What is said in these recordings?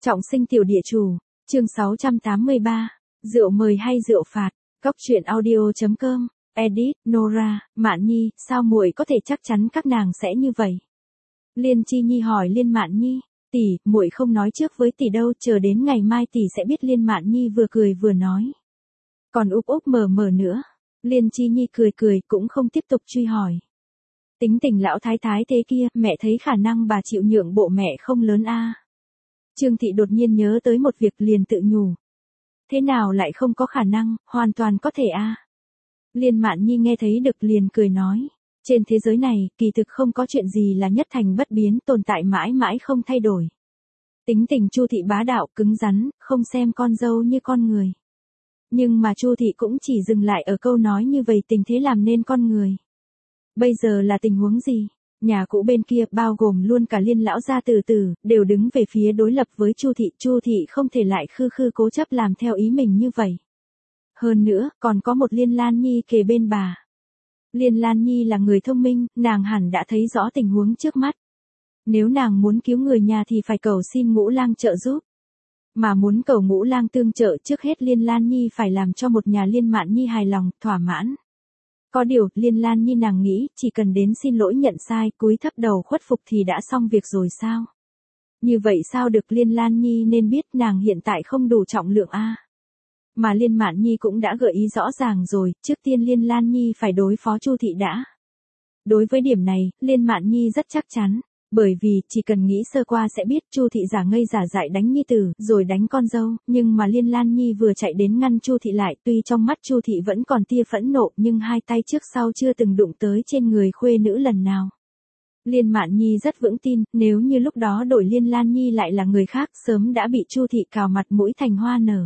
Trọng sinh tiểu địa chủ, chương 683, rượu mời hay rượu phạt, góc truyện audio.com, edit, Nora, Mạn Nhi, sao muội có thể chắc chắn các nàng sẽ như vậy? Liên Chi Nhi hỏi Liên Mạn Nhi, tỷ, muội không nói trước với tỷ đâu, chờ đến ngày mai tỷ sẽ biết. Liên Mạn Nhi vừa cười vừa nói. Còn úp úp mờ mờ nữa. Liên Chi Nhi cười cười cũng không tiếp tục truy hỏi. Tính tình lão thái thái thế kia, mẹ thấy khả năng bà chịu nhượng bộ mẹ không lớn a. Trương Thị đột nhiên nhớ tới một việc liền tự nhủ. Thế nào lại không có khả năng, hoàn toàn có thể a. Liên Mạn Nhi nghe thấy được liền cười nói. Trên thế giới này, kỳ thực không có chuyện gì là nhất thành bất biến, tồn tại mãi mãi không thay đổi. Tính tình Chu Thị bá đạo, cứng rắn, không xem con dâu như con người. Nhưng mà Chu Thị cũng chỉ dừng lại ở câu nói như vậy, tình thế làm nên con người. Bây giờ là tình huống gì? Nhà cũ bên kia, bao gồm luôn cả Liên lão gia từ từ, đều đứng về phía đối lập với Chu Thị. Chu Thị không thể lại khư khư cố chấp làm theo ý mình như vậy. Hơn nữa, còn có một Liên Lan Nhi kề bên bà. Liên Lan Nhi là người thông minh, nàng hẳn đã thấy rõ tình huống trước mắt. Nếu nàng muốn cứu người nhà thì phải cầu xin Ngũ Lang trợ giúp. Mà muốn cầu Ngũ Lang tương trợ, trước hết Liên Lan Nhi phải làm cho một nhà Liên Mạn Nhi hài lòng, thỏa mãn. Có điều, Liên Lan Nhi nàng nghĩ, chỉ cần đến xin lỗi nhận sai, cúi thấp đầu khuất phục thì đã xong việc rồi sao? Như vậy sao được? Liên Lan Nhi nên biết nàng hiện tại không đủ trọng lượng a. Mà Liên Mạn Nhi cũng đã gợi ý rõ ràng rồi, trước tiên Liên Lan Nhi phải đối phó Chu Thị đã. Đối với điểm này, Liên Mạn Nhi rất chắc chắn, bởi vì chỉ cần nghĩ sơ qua sẽ biết Chu Thị giả ngây giả dại đánh nhi tử, rồi đánh con dâu, nhưng mà Liên Lan Nhi vừa chạy đến ngăn Chu Thị lại, tuy trong mắt Chu Thị vẫn còn tia phẫn nộ, nhưng hai tay trước sau chưa từng đụng tới trên người khuê nữ lần nào. Liên Mạn Nhi rất vững tin, nếu như lúc đó đổi Liên Lan Nhi lại là người khác, sớm đã bị Chu Thị cào mặt mũi thành hoa nở.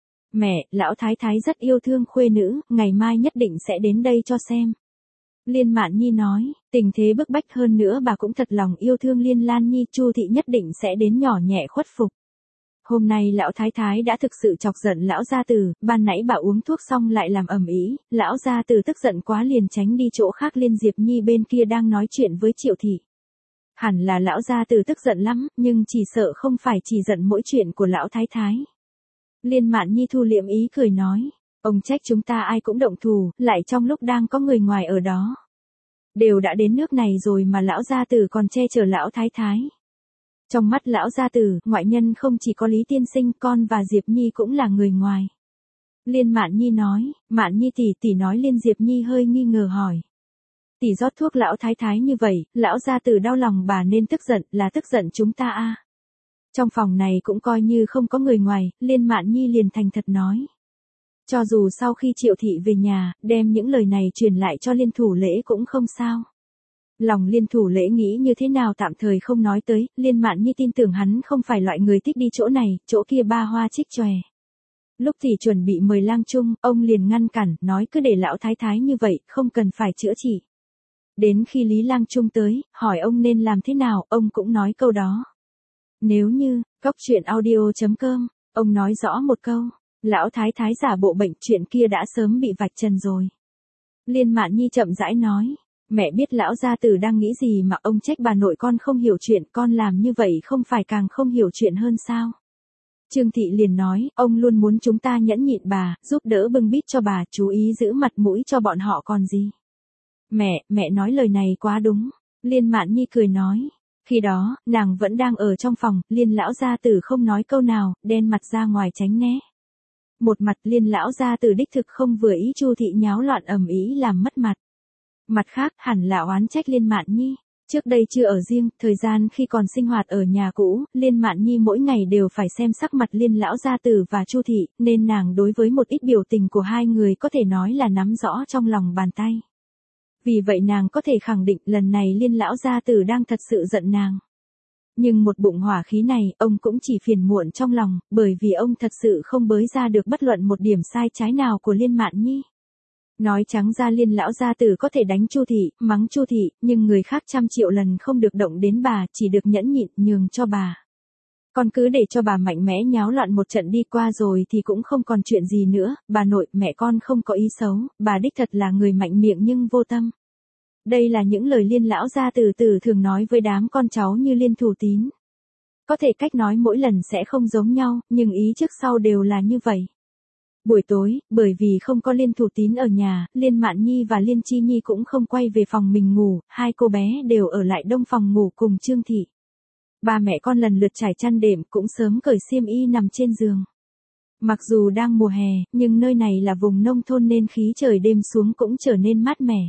Mẹ, lão thái thái rất yêu thương khuê nữ, ngày mai nhất định sẽ đến đây cho xem. Liên Mạn Nhi nói, tình thế bức bách hơn nữa bà cũng thật lòng yêu thương Liên Lan Nhi, Chu Thị nhất định sẽ đến nhỏ nhẹ khuất phục. Hôm nay lão thái thái đã thực sự chọc giận lão gia tử, ban nãy bà uống thuốc xong lại làm ầm ĩ, lão gia tử tức giận quá liền tránh đi chỗ khác. Liên Diệp Nhi bên kia đang nói chuyện với Triệu Thị. Hẳn là lão gia tử tức giận lắm, nhưng chỉ sợ không phải chỉ giận mỗi chuyện của lão thái thái. Liên Mạn Nhi thu liệm ý cười nói, ông trách chúng ta ai cũng động thủ, lại trong lúc đang có người ngoài ở đó. Đều đã đến nước này rồi mà lão gia tử còn che chở lão thái thái. Trong mắt lão gia tử, ngoại nhân không chỉ có Lý tiên sinh, con và Diệp Nhi cũng là người ngoài. Liên Mạn Nhi nói, Mạn Nhi tỷ nói. Liên Diệp Nhi hơi nghi ngờ hỏi. Tỷ rót thuốc lão thái thái như vậy, lão gia tử đau lòng bà nên tức giận, là tức giận chúng ta a. Trong phòng này cũng coi như không có người ngoài, Liên Mạn Nhi liền thành thật nói. Cho dù sau khi Triệu Thị về nhà, đem những lời này truyền lại cho Liên Thủ Lễ cũng không sao. Lòng Liên Thủ Lễ nghĩ như thế nào tạm thời không nói tới, Liên Mạn Nhi tin tưởng hắn không phải loại người thích đi chỗ này, chỗ kia ba hoa trích chòe. Lúc thì chuẩn bị mời lang chung, ông liền ngăn cản, nói cứ để lão thái thái như vậy, không cần phải chữa trị. Đến khi Lý lang chung tới, hỏi ông nên làm thế nào, ông cũng nói câu đó. Nếu như, góc truyện audio.com, ông nói rõ một câu, lão thái thái giả bộ bệnh, chuyện kia đã sớm bị vạch trần rồi. Liên Mạn Nhi chậm rãi nói, mẹ biết lão gia tử đang nghĩ gì mà ông trách bà nội con không hiểu chuyện, con làm như vậy không phải càng không hiểu chuyện hơn sao? Trương Thị liền nói, ông luôn muốn chúng ta nhẫn nhịn bà, giúp đỡ bưng bít cho bà, chú ý giữ mặt mũi cho bọn họ còn gì. Mẹ nói lời này quá đúng. Liên Mạn Nhi cười nói. Khi đó, nàng vẫn đang ở trong phòng, Liên lão gia tử không nói câu nào, đen mặt ra ngoài tránh né. Một mặt Liên lão gia tử đích thực không vừa ý Chu Thị nháo loạn ầm ĩ làm mất mặt. Mặt khác, hẳn là oán trách Liên Mạn Nhi. Trước đây chưa ở riêng, thời gian khi còn sinh hoạt ở nhà cũ, Liên Mạn Nhi mỗi ngày đều phải xem sắc mặt Liên lão gia tử và Chu Thị, nên nàng đối với một ít biểu tình của hai người có thể nói là nắm rõ trong lòng bàn tay. Vì vậy nàng có thể khẳng định lần này Liên lão gia tử đang thật sự giận nàng. Nhưng một bụng hỏa khí này, ông cũng chỉ phiền muộn trong lòng, bởi vì ông thật sự không bới ra được bất luận một điểm sai trái nào của Liên Mạn Nhi. Nói trắng ra Liên lão gia tử có thể đánh Chu Thị, mắng Chu Thị, nhưng người khác 100.000.000 lần không được động đến bà, chỉ được nhẫn nhịn nhường cho bà. Còn cứ để cho bà mạnh mẽ nháo loạn một trận đi qua rồi thì cũng không còn chuyện gì nữa, bà nội, mẹ con không có ý xấu, bà đích thật là người mạnh miệng nhưng vô tâm. Đây là những lời Liên lão gia tử thường nói với đám con cháu như Liên Thủ Tín. Có thể cách nói mỗi lần sẽ không giống nhau, nhưng ý trước sau đều là như vậy. Buổi tối, bởi vì không có Liên Thủ Tín ở nhà, Liên Mạn Nhi và Liên Chi Nhi cũng không quay về phòng mình ngủ, hai cô bé đều ở lại đông phòng ngủ cùng Trương Thị. Ba mẹ con lần lượt trải chăn đệm cũng sớm cởi xiêm y nằm trên giường. Mặc dù đang mùa hè, nhưng nơi này là vùng nông thôn nên khí trời đêm xuống cũng trở nên mát mẻ.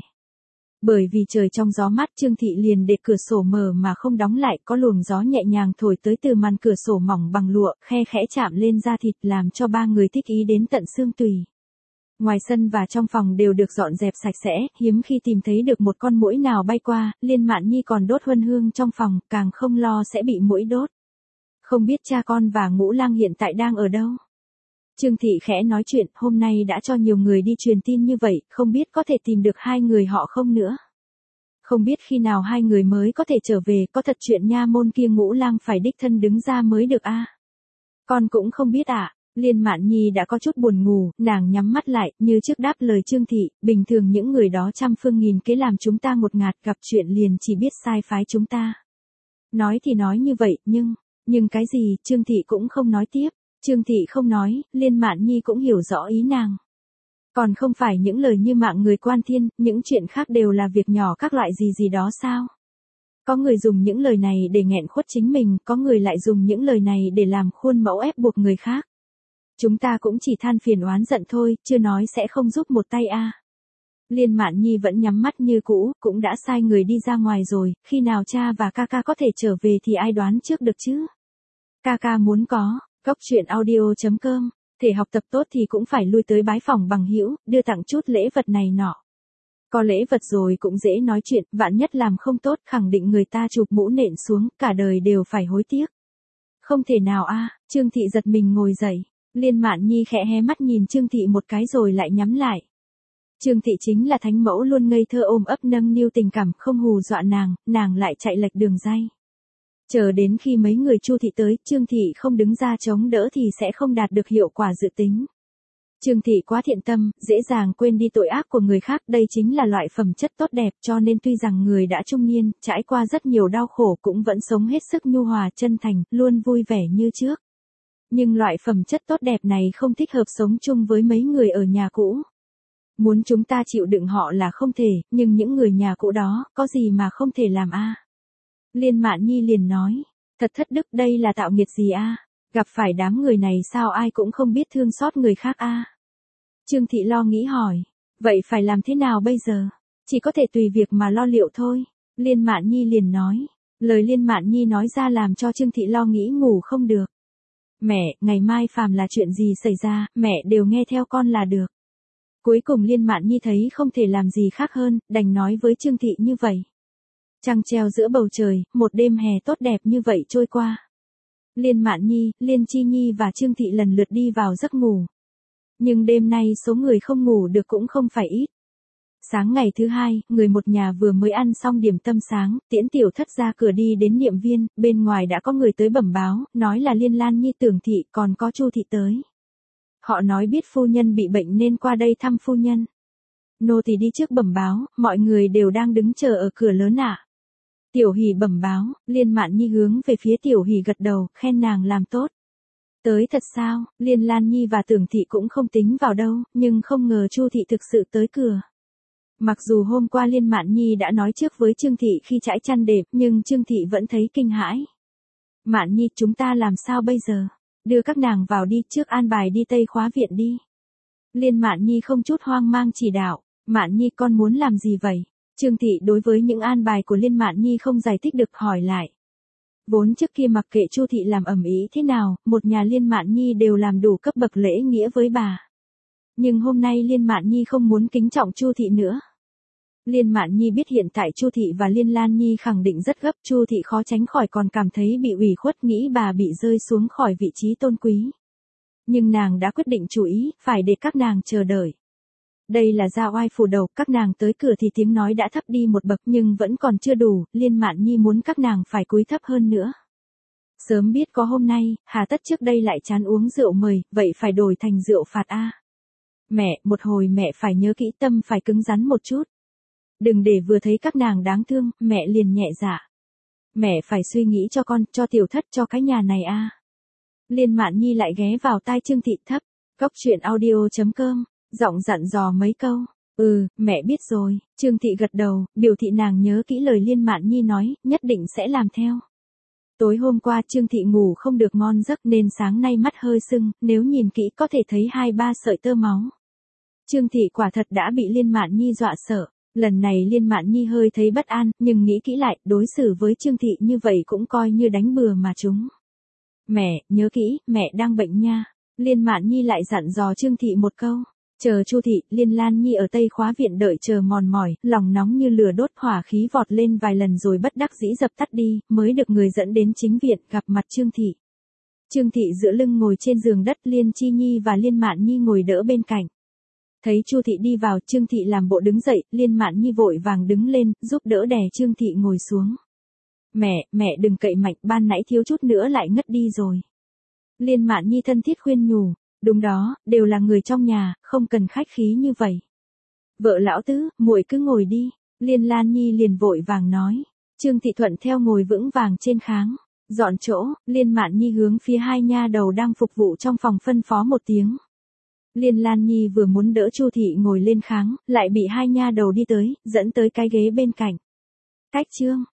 Bởi vì trời trong gió mát, Trương Thị liền để cửa sổ mở mà không đóng lại, có luồng gió nhẹ nhàng thổi tới từ màn cửa sổ mỏng bằng lụa, khe khẽ chạm lên da thịt làm cho ba người thích ý đến tận xương tùy. Ngoài sân và trong phòng đều được dọn dẹp sạch sẽ, hiếm khi tìm thấy được một con muỗi nào bay qua, Liên Mạn Nhi còn đốt huân hương trong phòng, càng không lo sẽ bị muỗi đốt. Không biết cha con và Ngũ Lang hiện tại đang ở đâu? Trương Thị khẽ nói chuyện, hôm nay đã cho nhiều người đi truyền tin như vậy, không biết có thể tìm được hai người họ không nữa. Không biết khi nào hai người mới có thể trở về, có thật chuyện nha môn kia Ngũ Lang phải đích thân đứng ra mới được a. Con cũng không biết ạ. Liên Mạn Nhi đã có chút buồn ngủ, nàng nhắm mắt lại, như trước đáp lời Trương Thị, bình thường những người đó trăm phương nghìn kế làm chúng ta ngột ngạt, gặp chuyện liền chỉ biết sai phái chúng ta. Nói thì nói như vậy, nhưng cái gì, Trương Thị cũng không nói tiếp. Trương Thị không nói, Liên Mạn Nhi cũng hiểu rõ ý nàng. Còn không phải những lời như mạng người quan thiên, những chuyện khác đều là việc nhỏ các loại gì đó sao? Có người dùng những lời này để nghẹn khuất chính mình, có người lại dùng những lời này để làm khuôn mẫu ép buộc người khác. Chúng ta cũng chỉ than phiền oán giận thôi, chưa nói sẽ không giúp một tay a. Liên Mạn Nhi vẫn nhắm mắt như cũ, cũng đã sai người đi ra ngoài rồi, khi nào cha và ca ca có thể trở về thì ai đoán trước được chứ? Ca ca muốn có. Góc truyện audio.com, thể học tập tốt thì cũng phải lui tới bái phỏng bằng hữu, đưa tặng chút lễ vật này nọ. Có lễ vật rồi cũng dễ nói chuyện, vạn nhất làm không tốt, khẳng định người ta chụp mũ nện xuống, cả đời đều phải hối tiếc. Không thể nào a. Trương Thị giật mình ngồi dậy. Liên Mạn Nhi khẽ hé mắt nhìn Trương Thị một cái rồi lại nhắm lại. Trương Thị chính là thánh mẫu luôn ngây thơ ôm ấp nâng niu tình cảm, không hù dọa nàng lại chạy lệch đường ray. Chờ đến khi mấy người Chu Thị tới, Trương Thị không đứng ra chống đỡ thì sẽ không đạt được hiệu quả dự tính. Trương Thị quá thiện tâm, dễ dàng quên đi tội ác của người khác, đây chính là loại phẩm chất tốt đẹp, cho nên tuy rằng người đã trung niên, trải qua rất nhiều đau khổ cũng vẫn sống hết sức nhu hòa chân thành, luôn vui vẻ như trước. Nhưng loại phẩm chất tốt đẹp này không thích hợp sống chung với mấy người ở nhà cũ. Muốn chúng ta chịu đựng họ là không thể, nhưng những người nhà cũ đó, có gì mà không thể làm a? Liên Mạn Nhi liền nói, thật thất đức, đây là tạo nghiệt gì a? Gặp phải đám người này sao ai cũng không biết thương xót người khác a? Trương Thị lo nghĩ hỏi, vậy phải làm thế nào bây giờ? Chỉ có thể tùy việc mà lo liệu thôi. Liên Mạn Nhi liền nói, lời Liên Mạn Nhi nói ra làm cho Trương Thị lo nghĩ ngủ không được. Mẹ, ngày mai phàm là chuyện gì xảy ra, mẹ đều nghe theo con là được. Cuối cùng Liên Mạn Nhi thấy không thể làm gì khác hơn, đành nói với Trương Thị như vậy. Trăng treo giữa bầu trời, một đêm hè tốt đẹp như vậy trôi qua. Liên Mạn Nhi, Liên Chi Nhi và Trương Thị lần lượt đi vào giấc ngủ. Nhưng đêm nay số người không ngủ được cũng không phải ít. Sáng ngày thứ hai, người một nhà vừa mới ăn xong điểm tâm sáng, Tiễn Tiểu Thất ra cửa đi đến Niệm Viên, bên ngoài đã có người tới bẩm báo, nói là Liên Lan Nhi Tưởng Thị còn có Chu Thị tới. Họ nói biết phu nhân bị bệnh nên qua đây thăm phu nhân. Nô tỳ đi trước bẩm báo, mọi người đều đang đứng chờ ở cửa lớn ạ. Tiểu Hỷ bẩm báo, Liên Mạn Nhi hướng về phía Tiểu Hỷ gật đầu, khen nàng làm tốt. Tới thật sao? Liên Lan Nhi và Tưởng Thị cũng không tính vào đâu, nhưng không ngờ Chu Thị thực sự tới cửa. Mặc dù hôm qua Liên Mạn Nhi đã nói trước với Trương Thị khi trải chăn đệm, nhưng Trương Thị vẫn thấy kinh hãi. Mạn Nhi, chúng ta làm sao bây giờ? Đưa các nàng vào đi, trước an bài đi Tây Khóa viện đi. Liên Mạn Nhi không chút hoang mang chỉ đạo, Mạn Nhi con muốn làm gì vậy? Trương Thị đối với những an bài của Liên Mạn Nhi không giải thích được hỏi lại. Vốn trước kia mặc kệ Chu Thị làm ầm ĩ thế nào, một nhà Liên Mạn Nhi đều làm đủ cấp bậc lễ nghĩa với bà. Nhưng hôm nay Liên Mạn Nhi không muốn kính trọng Chu Thị nữa. Liên Mạn Nhi biết hiện tại Chu Thị và Liên Lan Nhi khẳng định rất gấp, Chu Thị khó tránh khỏi còn cảm thấy bị ủy khuất, nghĩ bà bị rơi xuống khỏi vị trí tôn quý. Nhưng nàng đã quyết định chủ ý, phải để các nàng chờ đợi. Đây là gia oai phủ đầu, các nàng tới cửa thì tiếng nói đã thấp đi một bậc nhưng vẫn còn chưa đủ, Liên Mạn Nhi muốn các nàng phải cúi thấp hơn nữa. Sớm biết có hôm nay, hà tất trước đây lại chán uống rượu mời, vậy phải đổi thành rượu phạt a. Mẹ, một hồi mẹ phải nhớ kỹ, tâm phải cứng rắn một chút. Đừng để vừa thấy các nàng đáng thương, mẹ liền nhẹ dạ. Mẹ phải suy nghĩ cho con, cho tiểu thất, cho cái nhà này a. Liên Mạn Nhi lại ghé vào tai Trương Thị thấp. Cốc truyện audio.com, giọng dặn dò mấy câu. Mẹ biết rồi. Trương Thị gật đầu, biểu thị nàng nhớ kỹ lời Liên Mạn Nhi nói, nhất định sẽ làm theo. Tối hôm qua Trương Thị ngủ không được ngon giấc nên sáng nay mắt hơi sưng, nếu nhìn kỹ có thể thấy 2-3 sợi tơ máu. Trương Thị quả thật đã bị Liên Mạn Nhi dọa sợ. Lần này Liên Mạn Nhi hơi thấy bất an, nhưng nghĩ kỹ lại, đối xử với Trương Thị như vậy cũng coi như đánh bừa mà chúng. Mẹ, nhớ kỹ, mẹ đang bệnh nha. Liên Mạn Nhi lại dặn dò Trương Thị một câu. Chờ Chu Thị, Liên Lan Nhi ở Tây Khóa Viện đợi chờ mòn mỏi, lòng nóng như lửa đốt, hỏa khí vọt lên vài lần rồi bất đắc dĩ dập tắt đi, mới được người dẫn đến chính viện gặp mặt Trương Thị. Trương Thị dựa lưng ngồi trên giường đất, Liên Chi Nhi và Liên Mạn Nhi ngồi đỡ bên cạnh. Thấy Chu Thị đi vào, Trương Thị làm bộ đứng dậy, Liên Mạn Nhi vội vàng đứng lên, giúp đỡ đè Trương Thị ngồi xuống. Mẹ đừng cậy mạnh, ban nãy thiếu chút nữa lại ngất đi rồi. Liên Mạn Nhi thân thiết khuyên nhủ. Đúng đó, đều là người trong nhà, không cần khách khí như vậy. Vợ lão tứ, muội cứ ngồi đi. Liên Lan Nhi liền vội vàng nói. Trương Thị thuận theo ngồi vững vàng trên kháng. Dọn chỗ, Liên Mạn Nhi hướng phía hai nha đầu đang phục vụ trong phòng phân phó một tiếng. Liên Lan Nhi vừa muốn đỡ Chu Thị ngồi lên kháng, lại bị hai nha đầu đi tới, dẫn tới cái ghế bên cạnh. Cách Trương